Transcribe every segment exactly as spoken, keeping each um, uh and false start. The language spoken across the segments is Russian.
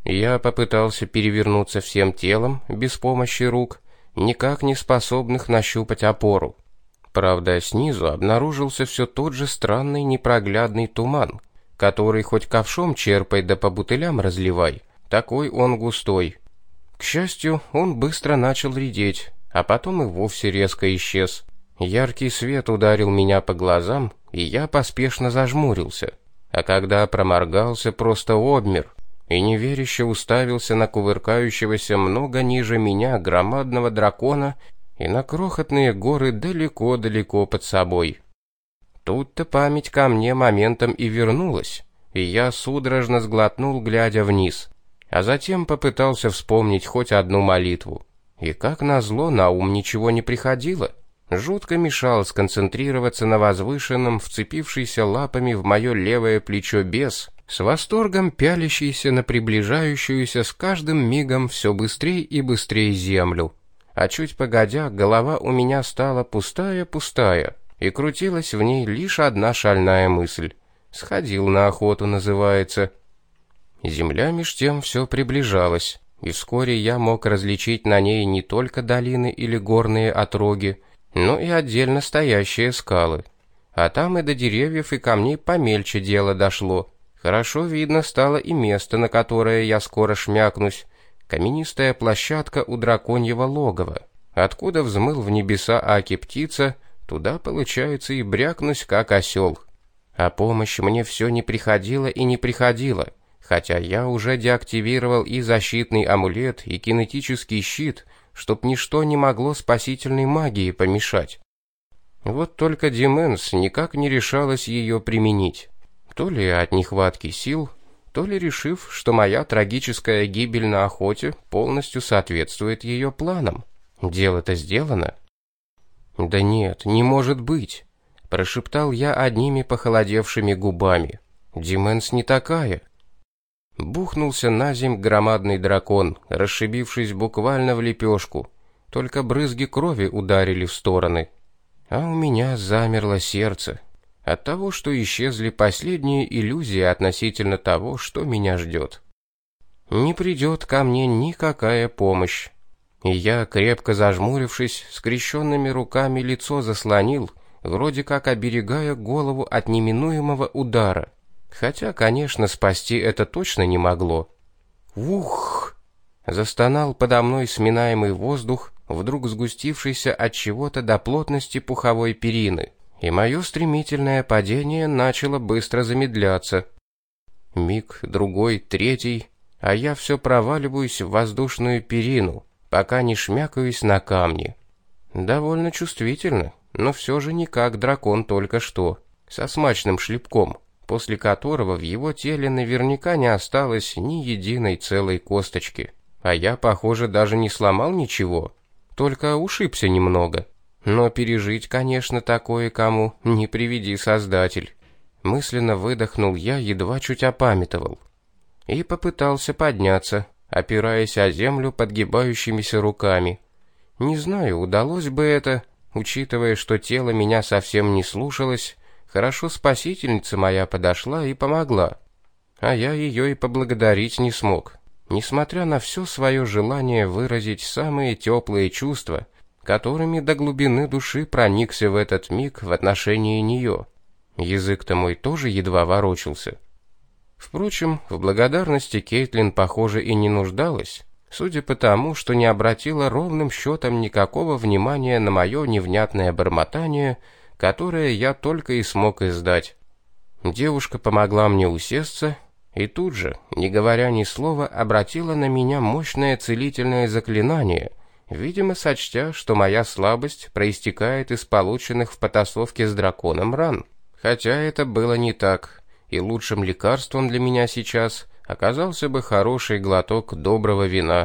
Я попытался перевернуться всем телом, без помощи рук, никак не способных нащупать опору. Правда, снизу обнаружился все тот же странный непроглядный туман, который хоть ковшом черпай да по бутылям разливай, такой он густой. К счастью, он быстро начал редеть, а потом и вовсе резко исчез. Яркий свет ударил меня по глазам, и я поспешно зажмурился, а когда проморгался, просто обмер и неверяще уставился на кувыркающегося много ниже меня громадного дракона и на крохотные горы далеко-далеко под собой. Тут-то память ко мне моментом и вернулась, и я судорожно сглотнул, глядя вниз, а затем попытался вспомнить хоть одну молитву. И как назло, на ум ничего не приходило. Жутко мешал сконцентрироваться на возвышенном, вцепившийся лапами в мое левое плечо бес, с восторгом пялящийся на приближающуюся с каждым мигом все быстрее и быстрее землю. А чуть погодя, голова у меня стала пустая-пустая, и крутилась в ней лишь одна шальная мысль. «Сходил на охоту» называется. Земля меж тем все приближалась, и вскоре я мог различить на ней не только долины или горные отроги, но и отдельно стоящие скалы. А там и до деревьев и камней помельче дело дошло. Хорошо видно стало и место, на которое я скоро шмякнусь. Каменистая площадка у драконьего логова. Откуда взмыл в небеса Аки-птица, туда, получается, и брякнусь, как осел. А помощь мне все не приходила и не приходила, хотя я уже деактивировал и защитный амулет, и кинетический щит, чтоб ничто не могло спасительной магии помешать. Вот только Деменс никак не решалась ее применить. То ли от нехватки сил, то ли решив, что моя трагическая гибель на охоте полностью соответствует ее планам. Дело-то сделано. «Да нет, не может быть», — прошептал я одними похолодевшими губами. «Деменс не такая». Бухнулся на земь громадный дракон, расшибившись буквально в лепешку. Только брызги крови ударили в стороны. А у меня замерло сердце от того, что исчезли последние иллюзии относительно того, что меня ждет. Не придет ко мне никакая помощь. И я, крепко зажмурившись, скрещенными руками лицо заслонил, вроде как оберегая голову от неминуемого удара. Хотя, конечно, спасти это точно не могло. «Ух!» — застонал подо мной сминаемый воздух, вдруг сгустившийся от чего-то до плотности пуховой перины, и мое стремительное падение начало быстро замедляться. Миг, другой, третий, а я все проваливаюсь в воздушную перину, пока не шмякаюсь на камни. Довольно чувствительно, но все же не как дракон только что, со смачным шлепком, после которого в его теле наверняка не осталось ни единой целой косточки. А я, похоже, даже не сломал ничего, только ушибся немного. Но пережить, конечно, такое кому не приведи Создатель. Мысленно выдохнул я, едва чуть опамятовал. И попытался подняться, опираясь о землю подгибающимися руками. Не знаю, удалось бы это, учитывая, что тело меня совсем не слушалось. Хорошо спасительница моя подошла и помогла. А я ее и поблагодарить не смог, несмотря на все свое желание выразить самые теплые чувства, которыми до глубины души проникся в этот миг в отношении нее. Язык-то мой тоже едва ворочался. Впрочем, в благодарности Кейтлин, похоже, и не нуждалась, судя по тому, что не обратила ровным счетом никакого внимания на мое невнятное бормотание, которое я только и смог издать. Девушка помогла мне усесться и тут же, не говоря ни слова, обратила на меня мощное целительное заклинание, видимо, сочтя, что моя слабость проистекает из полученных в потасовке с драконом ран. Хотя это было не так, и лучшим лекарством для меня сейчас оказался бы хороший глоток доброго вина.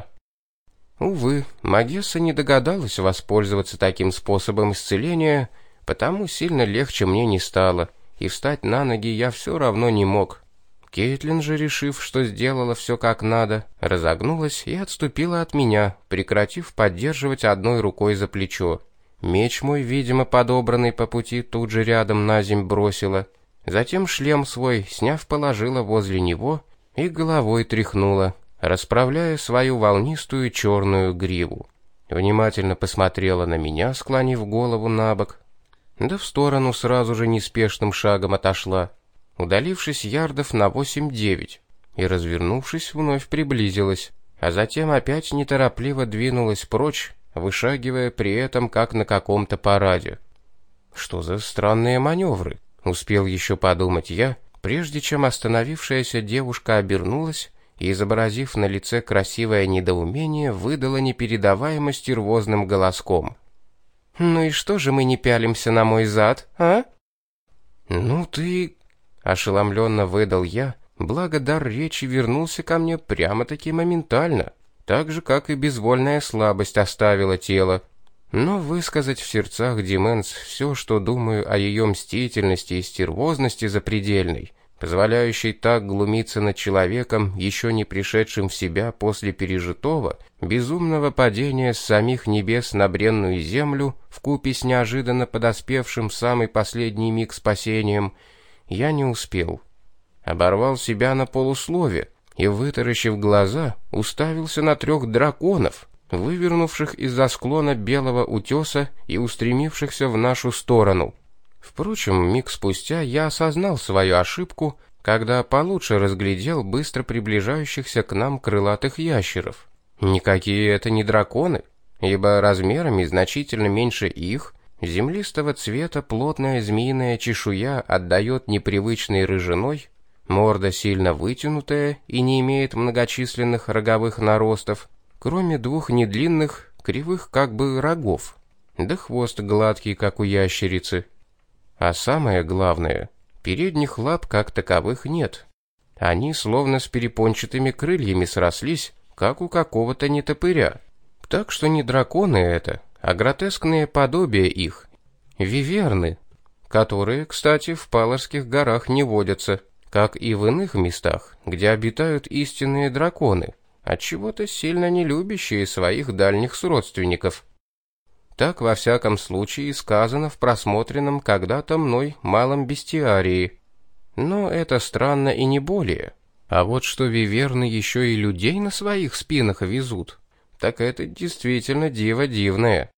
Увы, Магесса не догадалась воспользоваться таким способом исцеления, потому сильно легче мне не стало, и встать на ноги я все равно не мог. Кейтлин же, решив, что сделала все как надо, разогнулась и отступила от меня, прекратив поддерживать одной рукой за плечо. Меч мой, видимо, подобранный по пути, тут же рядом на земь бросила. Затем шлем свой, сняв, положила возле него и головой тряхнула, расправляя свою волнистую черную гриву. Внимательно посмотрела на меня, склонив голову набок, да в сторону сразу же неспешным шагом отошла, удалившись ярдов на восемь-девять, и, развернувшись, вновь приблизилась, а затем опять неторопливо двинулась прочь, вышагивая при этом как на каком-то параде. Что за странные маневры? Успел еще подумать я, прежде чем остановившаяся девушка обернулась и, изобразив на лице красивое недоумение, выдала непередаваемо стервозным голоском: «Ну и что же мы не пялимся на мой зад, а?» «Ну ты...» — ошеломленно выдал я, благо дар речи вернулся ко мне прямо-таки моментально, так же, как и безвольная слабость оставила тело. Но высказать в сердцах Дименс все, что думаю о ее мстительности и стервозности запредельной, позволяющей так глумиться над человеком, еще не пришедшим в себя после пережитого, безумного падения с самих небес на бренную землю, вкупе с неожиданно подоспевшим в самый последний миг спасением, я не успел. Оборвал себя на полуслове и, вытаращив глаза, уставился на трех драконов, вывернувших из-за склона белого утеса и устремившихся в нашу сторону. Впрочем, миг спустя я осознал свою ошибку, когда получше разглядел быстро приближающихся к нам крылатых ящеров. Никакие это не драконы, ибо размерами значительно меньше их, землистого цвета плотная змеиная чешуя отдает непривычной рыжиной, морда сильно вытянутая и не имеет многочисленных роговых наростов, кроме двух недлинных, кривых как бы рогов, да хвост гладкий, как у ящерицы. А самое главное, передних лап как таковых нет. Они словно с перепончатыми крыльями срослись, как у какого-то нетопыря. Так что не драконы это, а гротескные подобия их, виверны, которые, кстати, в Паларских горах не водятся, как и в иных местах, где обитают истинные драконы, отчего-то сильно не любящие своих дальних сродственников. Так, во всяком случае, сказано в просмотренном когда-то мной малом бестиарии. Но это странно и не более. А вот что виверны еще и людей на своих спинах везут, так это действительно диво дивное.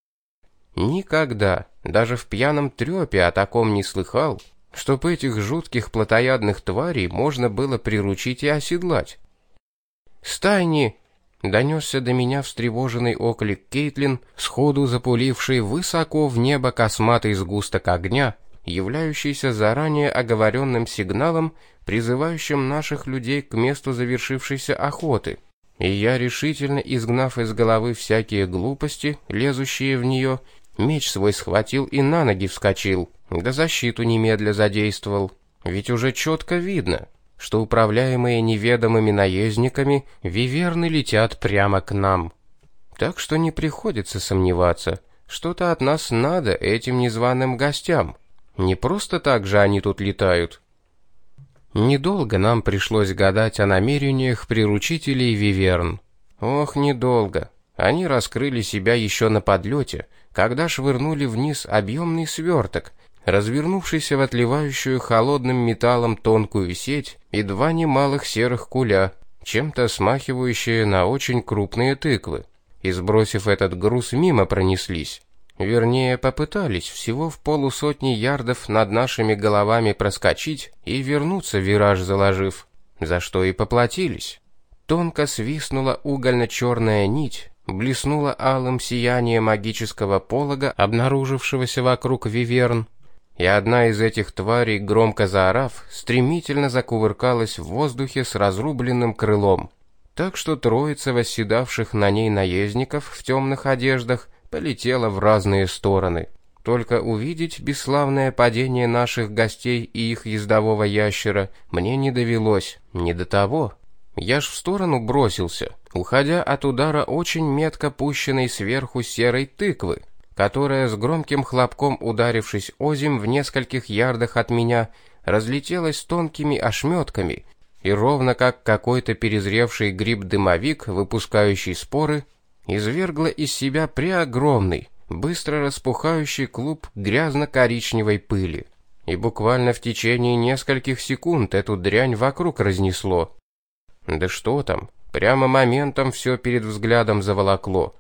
Никогда, даже в пьяном трепе о таком не слыхал, чтоб этих жутких плотоядных тварей можно было приручить и оседлать. «Стайни!» — донесся до меня встревоженный оклик Кейтлин, сходу запуливший высоко в небо косматый сгусток огня, являющийся заранее оговоренным сигналом, призывающим наших людей к месту завершившейся охоты. И я, решительно изгнав из головы всякие глупости, лезущие в нее, меч свой схватил и на ноги вскочил, да защиту немедля задействовал. Ведь уже четко видно, что управляемые неведомыми наездниками виверны летят прямо к нам. Так что не приходится сомневаться, что-то от нас надо этим незваным гостям. Не просто так же они тут летают. Недолго нам пришлось гадать о намерениях приручителей виверн. Ох, недолго. Они раскрыли себя еще на подлете, когда швырнули вниз объемный сверток, развернувшийся в отливающую холодным металлом тонкую сеть, и два немалых серых куля, чем-то смахивающие на очень крупные тыквы, и, сбросив этот груз, мимо пронеслись. Вернее, попытались всего в полусотни ярдов над нашими головами проскочить и вернуться, вираж заложив, за что и поплатились. Тонко свистнула угольно-черная нить, блеснула алым сияние магического полога, обнаружившегося вокруг виверн, и одна из этих тварей, громко заорав, стремительно закувыркалась в воздухе с разрубленным крылом, так что троица восседавших на ней наездников в темных одеждах полетела в разные стороны. Только увидеть бесславное падение наших гостей и их ездового ящера мне не довелось, не до того. Я ж в сторону бросился, уходя от удара очень метко пущенной сверху серой тыквы, которая, с громким хлопком ударившись озимь в нескольких ярдах от меня, разлетелась тонкими ошметками, и ровно как какой-то перезревший гриб-дымовик, выпускающий споры, извергла из себя преогромный, быстро распухающий клуб грязно-коричневой пыли. И буквально в течение нескольких секунд эту дрянь вокруг разнесло. Да что там, Прямо моментом все перед взглядом заволокло.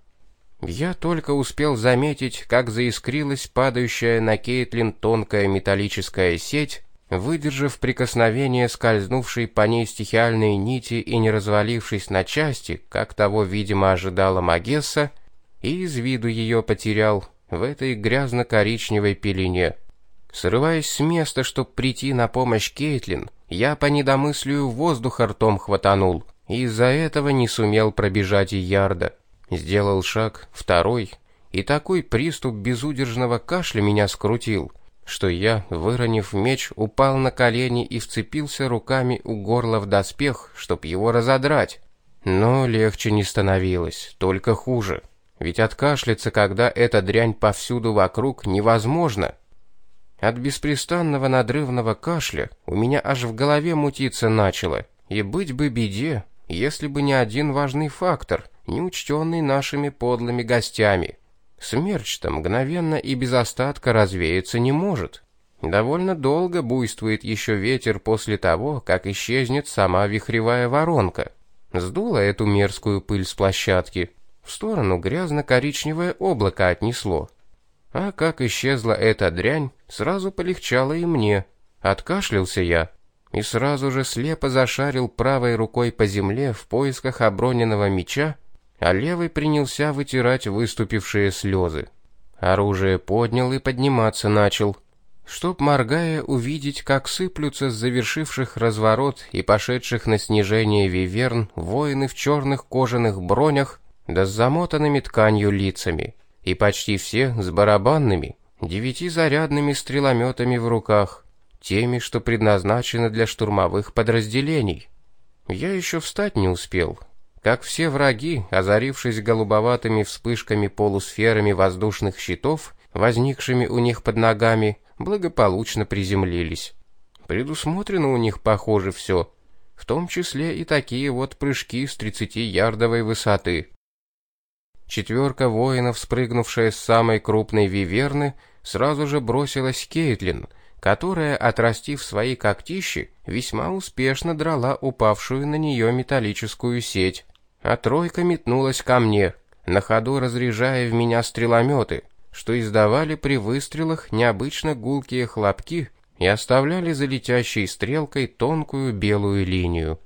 Я только успел заметить, как заискрилась падающая на Кейтлин тонкая металлическая сеть, выдержав прикосновение скользнувшей по ней стихиальной нити и не развалившись на части, как того, видимо, ожидала Магесса, и из виду ее потерял в этой грязно-коричневой пелене. Срываясь с места, чтобы прийти на помощь Кейтлин, я по недомыслию воздуха ртом хватанул, и из-за этого не сумел пробежать и ярда. Сделал шаг, второй, и такой приступ безудержного кашля меня скрутил, что я, выронив меч, упал на колени и вцепился руками у горла в доспех, чтоб его разодрать. Но легче не становилось, только хуже. Ведь откашляться, когда эта дрянь повсюду вокруг, невозможно. От беспрестанного надрывного кашля у меня аж в голове мутиться начало, и быть бы беде, если бы не один важный фактор, не учтенный нашими подлыми гостями. Смерч-то мгновенно и без остатка развеяться не может. Довольно долго буйствует еще ветер после того, как исчезнет сама вихревая воронка. Сдуло эту мерзкую пыль с площадки, в сторону грязно-коричневое облако отнесло. А как исчезла эта дрянь, сразу полегчало и мне. Откашлялся я и сразу же слепо зашарил правой рукой по земле в поисках оброненного меча, а левый принялся вытирать выступившие слезы. Оружие поднял и подниматься начал, чтоб, моргая, увидеть, как сыплются с завершивших разворот и пошедших на снижение виверн воины в черных кожаных бронях, да с замотанными тканью лицами, и почти все с барабанными, девятизарядными стрелометами в руках, теми, что предназначены для штурмовых подразделений. Я еще встать не успел, как все враги, озарившись голубоватыми вспышками полусферами воздушных щитов, возникшими у них под ногами, благополучно приземлились. Предусмотрено у них, похоже, все, в том числе и такие вот прыжки с тридцатиярдовой высоты. Четверка воинов, спрыгнувшая с самой крупной виверны, сразу же бросилась к Кейтлин, которая, отрастив свои когтищи, весьма успешно драла упавшую на нее металлическую сеть. А тройка метнулась ко мне, на ходу разряжая в меня стрелометы, что издавали при выстрелах необычно гулкие хлопки и оставляли за летящей стрелкой тонкую белую линию.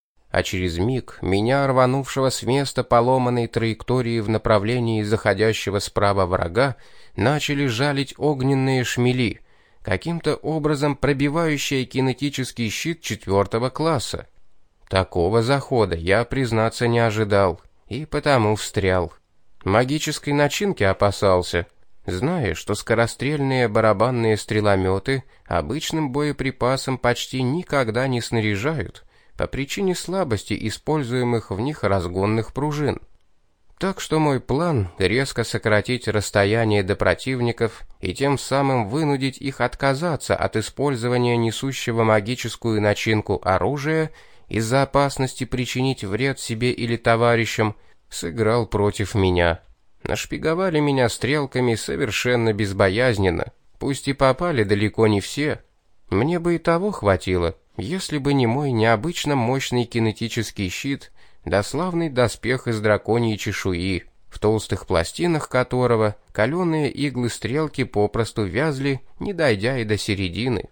А через миг меня, рванувшего с места поломанной траектории в направлении заходящего справа врага, начали жалить огненные шмели, каким-то образом пробивающие кинетический щит четвертого класса. Такого захода я, признаться, не ожидал, и потому встрял. Магической начинки опасался, зная, что скорострельные барабанные стрелометы обычным боеприпасом почти никогда не снаряжают, по причине слабости используемых в них разгонных пружин. Так что мой план резко сократить расстояние до противников и тем самым вынудить их отказаться от использования несущего магическую начинку оружия из-за опасности причинить вред себе или товарищам, сыграл против меня. Нашпиговали меня стрелками совершенно безбоязненно, пусть и попали далеко не все. Мне бы и того хватило, если бы не мой необычно мощный кинетический щит, да славный доспех из драконьей чешуи, в толстых пластинах которого каленые иглы стрелки попросту вязли, не дойдя и до середины.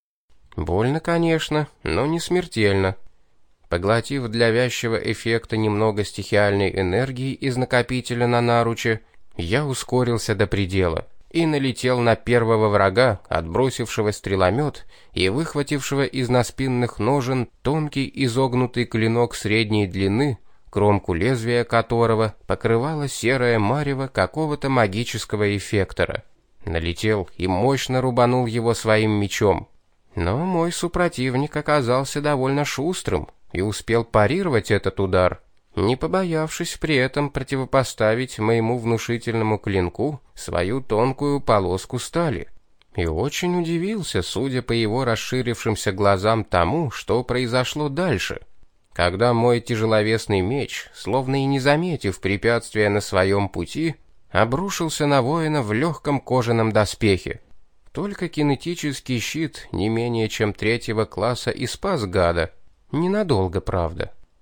Больно, конечно, но не смертельно. Поглотив для вязчего эффекта немного стихиальной энергии из накопителя на наруче, я ускорился до предела и налетел на первого врага, отбросившего стреломет и выхватившего из наспинных ножен тонкий изогнутый клинок средней длины, кромку лезвия которого покрывала серая марево какого-то магического эффектора. Налетел и мощно рубанул его своим мечом. Но мой супротивник оказался довольно шустрым и успел парировать этот удар, не побоявшись при этом противопоставить моему внушительному клинку свою тонкую полоску стали. И очень удивился, судя по его расширившимся глазам, тому, что произошло дальше, когда мой тяжеловесный меч, словно и не заметив препятствия на своем пути, обрушился на воина в легком кожаном доспехе. Только кинетический щит не менее чем третьего класса и спас гада. Ненадолго, правда.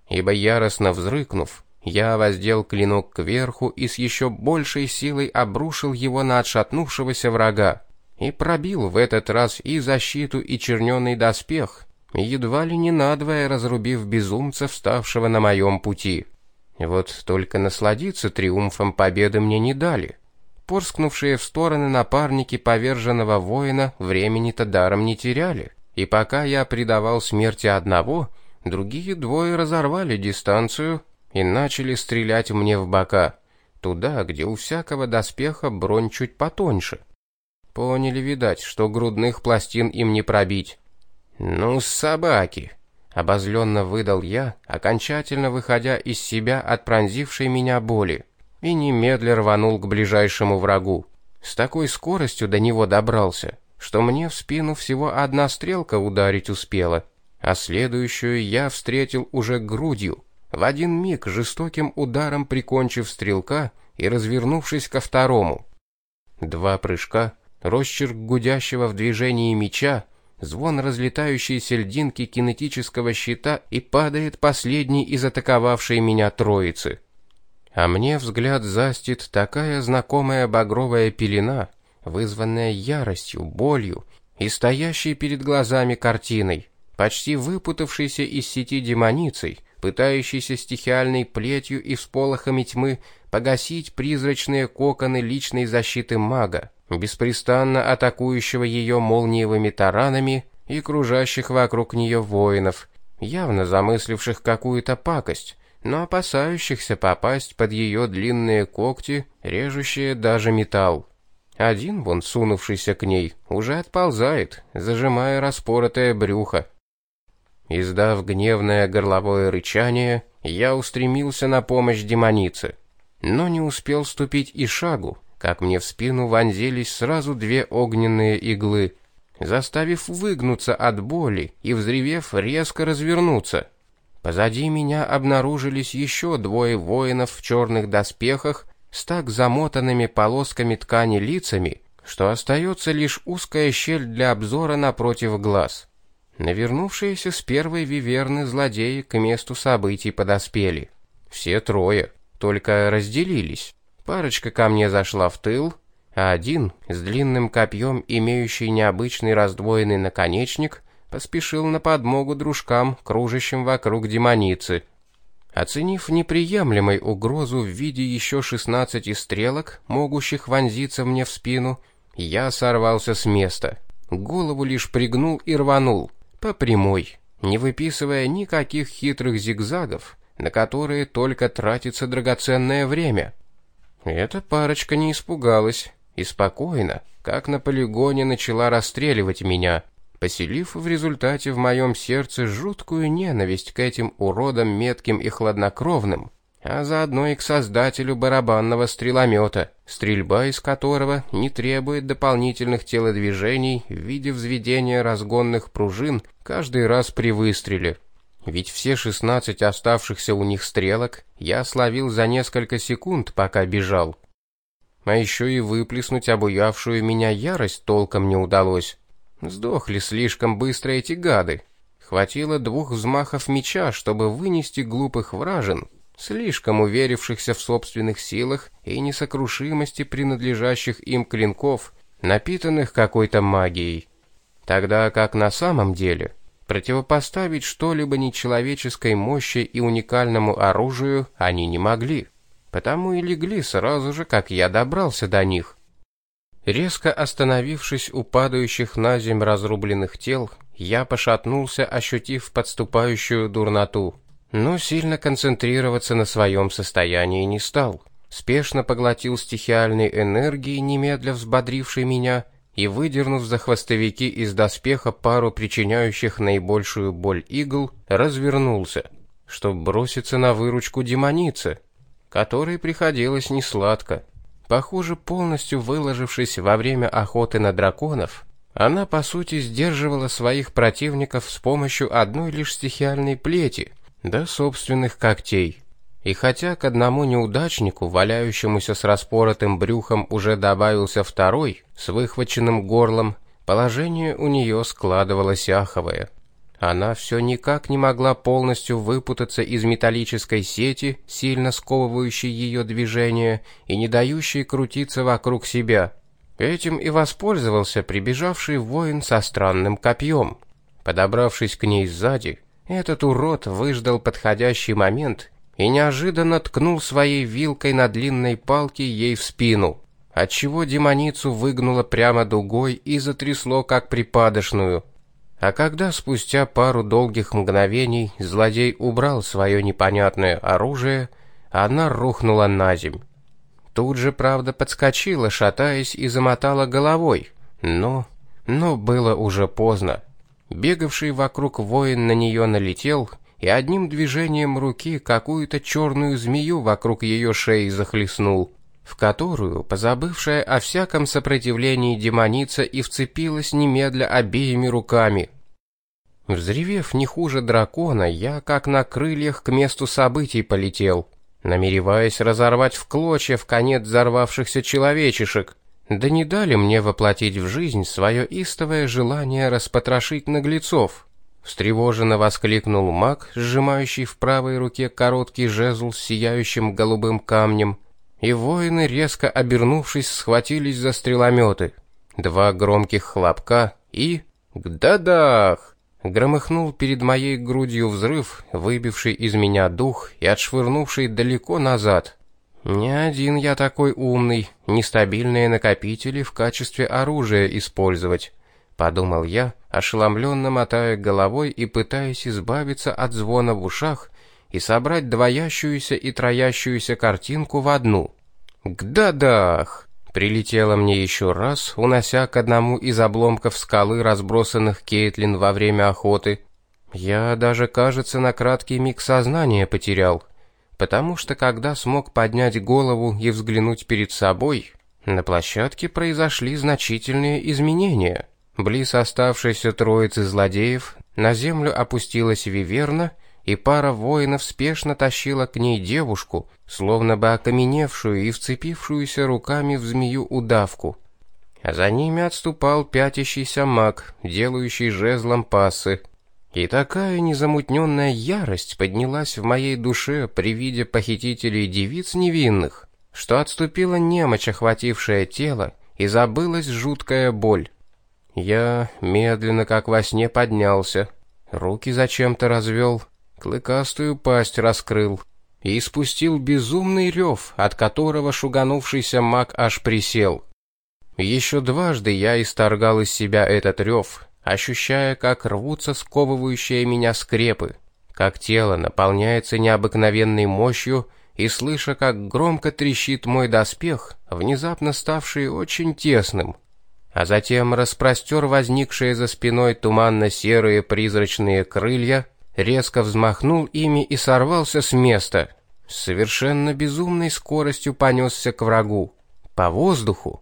ибо яростно взрыкнув, я воздел клинок кверху и с еще большей силой обрушил его на отшатнувшегося врага, и пробил в этот раз и защиту, и черненый доспех, едва ли не надвое разрубив безумца, вставшего на моем пути. Вот только насладиться триумфом победы мне не дали. Порскнувшие в стороны напарники поверженного воина времени-то даром не теряли, и пока я предавал смерти одного, другие двое разорвали дистанцию и начали стрелять мне в бока, туда, где у всякого доспеха бронь чуть потоньше. Поняли, видать, что грудных пластин им не пробить. «Ну, собаки!» — обозленно выдал я, окончательно выходя из себя от пронзившей меня боли, и немедля рванул к ближайшему врагу. С такой скоростью до него добрался, что мне в спину всего одна стрелка ударить успела, а следующую я встретил уже грудью, в один миг жестоким ударом прикончив стрелка и развернувшись ко второму. Два прыжка, росчерк гудящего в движении меча, звон разлетающейся льдинки кинетического щита, и падает последний из атаковавшей меня троицы. А мне взгляд застит такая знакомая багровая пелена, вызванная яростью, болью и стоящей перед глазами картиной, почти выпутавшейся из сети демоницей, пытающейся стихиальной плетью и всполохами тьмы погасить призрачные коконы личной защиты мага, беспрестанно атакующего ее молниевыми таранами и кружащих вокруг нее воинов, явно замысливших какую-то пакость, но опасающихся попасть под ее длинные когти, режущие даже металл. Один, вон сунувшийся к ней, уже отползает, зажимая распоротое брюхо. Издав гневное горловое рычание, я устремился на помощь демонице, но не успел ступить и шагу, как мне в спину вонзились сразу две огненные иглы, заставив выгнуться от боли и, взревев, резко развернуться. Позади меня обнаружились еще двое воинов в черных доспехах с так замотанными полосками ткани лицами, что остается лишь узкая щель для обзора напротив глаз. Навернувшиеся с первой виверны злодеи к месту событий подоспели. Все трое, только разделились. Парочка ко мне зашла в тыл, а один, с длинным копьем, имеющий необычный раздвоенный наконечник, поспешил на подмогу дружкам, кружащим вокруг демоницы. Оценив неприемлемой угрозу в виде еще шестнадцати стрелок, могущих вонзиться мне в спину, я сорвался с места, голову лишь пригнул и рванул, по прямой, не выписывая никаких хитрых зигзагов, на которые только тратится драгоценное время. Эта парочка не испугалась и спокойно, как на полигоне, начала расстреливать меня, поселив в результате в моем сердце жуткую ненависть к этим уродам метким и хладнокровным, а заодно и к создателю барабанного стреломета, стрельба из которого не требует дополнительных телодвижений в виде взведения разгонных пружин каждый раз при выстреле. Ведь все шестнадцать оставшихся у них стрелок я словил за несколько секунд, пока бежал. А еще и выплеснуть обуявшую меня ярость толком не удалось. Сдохли слишком быстро эти гады. Хватило двух взмахов меча, чтобы вынести глупых вражин, слишком уверившихся в собственных силах и несокрушимости принадлежащих им клинков, напитанных какой-то магией. Тогда как на самом деле противопоставить что-либо нечеловеческой мощи и уникальному оружию они не могли, потому и легли сразу же, как я добрался до них. Резко остановившись у падающих на земь разрубленных тел, я пошатнулся, ощутив подступающую дурноту, но сильно концентрироваться на своем состоянии не стал. Спешно поглотил стихиальной энергии, немедля взбодрившей меня, и, выдернув за хвостовики из доспеха пару причиняющих наибольшую боль игл, развернулся, чтобы броситься на выручку демонице, которой приходилось несладко. Похоже, полностью выложившись во время охоты на драконов, она, по сути, сдерживала своих противников с помощью одной лишь стихиальной плети, да собственных когтей. И хотя к одному неудачнику, валяющемуся с распоротым брюхом, уже добавился второй, с выхваченным горлом, положение у нее складывалось аховое. Она все никак не могла полностью выпутаться из металлической сети, сильно сковывающей ее движение и не дающей крутиться вокруг себя. Этим и воспользовался прибежавший воин со странным копьем. Подобравшись к ней сзади, этот урод выждал подходящий момент и неожиданно ткнул своей вилкой на длинной палке ей в спину, отчего демоницу выгнуло прямо дугой и затрясло как припадочную. А когда спустя пару долгих мгновений злодей убрал свое непонятное оружие, она рухнула на земь. Тут же, правда, подскочила, шатаясь, и замотала головой, но... но было уже поздно. Бегавший вокруг воин на нее налетел и одним движением руки какую-то черную змею вокруг ее шеи захлестнул, в которую, позабывшая о всяком сопротивлении демоница, и вцепилась немедля обеими руками. Взревев не хуже дракона, я, как на крыльях, к месту событий полетел, намереваясь разорвать в клочья вконец взорвавшихся человечишек. Да не дали мне воплотить в жизнь свое истовое желание распотрошить наглецов. Встревоженно воскликнул маг, сжимающий в правой руке короткий жезл с сияющим голубым камнем, и воины, резко обернувшись, схватились за стрелометы. Два громких хлопка и... «Гдадах!» Громыхнул перед моей грудью взрыв, выбивший из меня дух и отшвырнувший далеко назад. Не один я такой умный, нестабильные накопители в качестве оружия использовать, подумал я, ошеломленно мотая головой и пытаясь избавиться от звона в ушах и собрать двоящуюся и троящуюся картинку в одну. Гдадах! Прилетело мне еще раз, унося к одному из обломков скалы, разбросанных Кейтлин во время охоты. Я даже, кажется, на краткий миг сознание потерял, потому что когда смог поднять голову и взглянуть перед собой, на площадке произошли значительные изменения. Близ оставшейся троицы злодеев на землю опустилась виверна, и пара воинов спешно тащила к ней девушку, словно бы окаменевшую и вцепившуюся руками в змею-удавку. А за ними отступал пятящийся маг, делающий жезлом пассы. И такая незамутненная ярость поднялась в моей душе при виде похитителей девиц невинных, что отступила немочь, охватившая тело, и забылась жуткая боль. Я медленно, как во сне, поднялся, руки зачем-то развел, клыкастую пасть раскрыл и испустил безумный рев, от которого шуганувшийся маг аж присел. Еще дважды я исторгал из себя этот рев, ощущая, как рвутся сковывающие меня скрепы, как тело наполняется необыкновенной мощью, и слыша, как громко трещит мой доспех, внезапно ставший очень тесным. А затем распростер возникшие за спиной туманно-серые призрачные крылья, резко взмахнул ими и сорвался с места. С совершенно безумной скоростью понесся к врагу. По воздуху.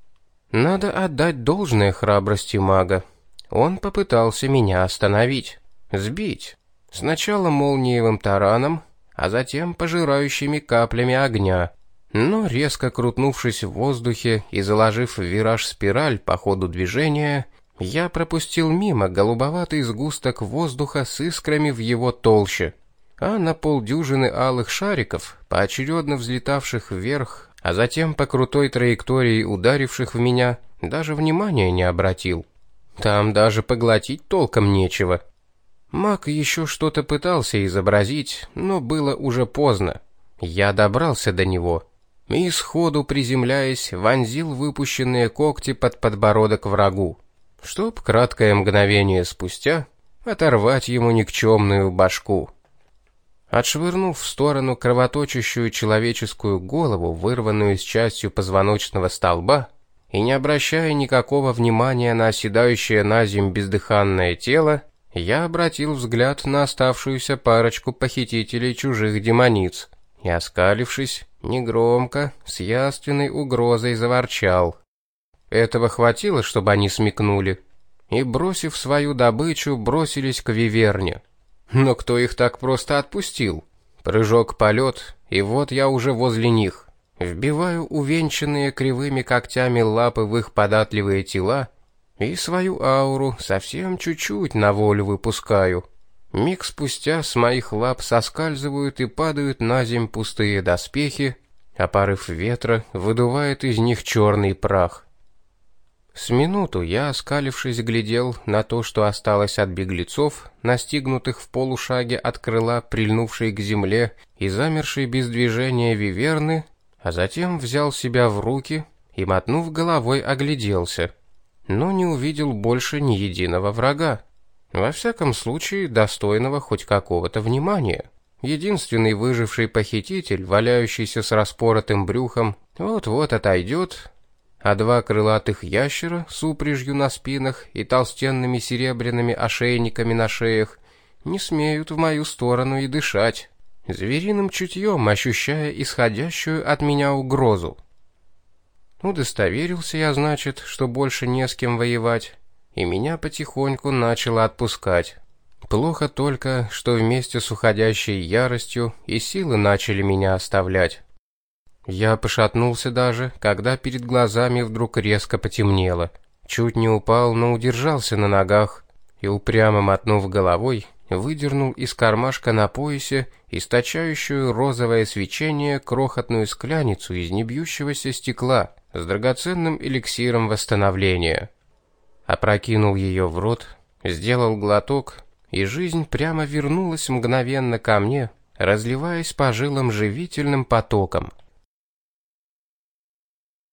Надо отдать должное храбрости мага. Он попытался меня остановить, сбить. Сначала молниевым тараном, а затем пожирающими каплями огня. Но резко крутнувшись в воздухе и заложив в вираж-спираль по ходу движения, я пропустил мимо голубоватый сгусток воздуха с искрами в его толще, а на полдюжины алых шариков, поочередно взлетавших вверх, а затем по крутой траектории ударивших в меня, даже внимания не обратил. Там даже поглотить толком нечего. Маг еще что-то пытался изобразить, но было уже поздно. Я добрался до него и, сходу приземляясь, вонзил выпущенные когти под подбородок врагу, чтоб краткое мгновение спустя оторвать ему никчемную башку. Отшвырнув в сторону кровоточащую человеческую голову, вырванную с частью позвоночного столба, и не обращая никакого внимания на оседающее на земь бездыханное тело, я обратил взгляд на оставшуюся парочку похитителей чужих демониц и, оскалившись, негромко, с явственной угрозой заворчал. Этого хватило, чтобы они смекнули, и, бросив свою добычу, бросились к виверне. Но кто их так просто отпустил? Прыжок-полет, и вот я уже возле них. Вбиваю увенчанные кривыми когтями лапы в их податливые тела и свою ауру совсем чуть-чуть на волю выпускаю. Миг спустя с моих лап соскальзывают и падают на земь пустые доспехи, а порыв ветра выдувает из них черный прах. С минуту я, оскалившись, глядел на то, что осталось от беглецов, настигнутых в полушаге от крыла, прильнувшей к земле и замершей без движения виверны, а затем взял себя в руки и, мотнув головой, огляделся, но не увидел больше ни единого врага. Во всяком случае, достойного хоть какого-то внимания. Единственный выживший похититель, валяющийся с распоротым брюхом, вот-вот отойдет, а два крылатых ящера с упряжью на спинах и толстенными серебряными ошейниками на шеях не смеют в мою сторону и дышать, звериным чутьем ощущая исходящую от меня угрозу. Удостоверился я, значит, что больше не с кем воевать, и меня потихоньку начало отпускать. Плохо только, что вместе с уходящей яростью и силы начали меня оставлять. Я пошатнулся даже, когда перед глазами вдруг резко потемнело. Чуть не упал, но удержался на ногах и, упрямо мотнув головой, выдернул из кармашка на поясе источающую розовое свечение крохотную скляницу из небьющегося стекла с драгоценным эликсиром восстановления. Опрокинул ее в рот, сделал глоток, и жизнь прямо вернулась мгновенно ко мне, разливаясь по жилам живительным потоком.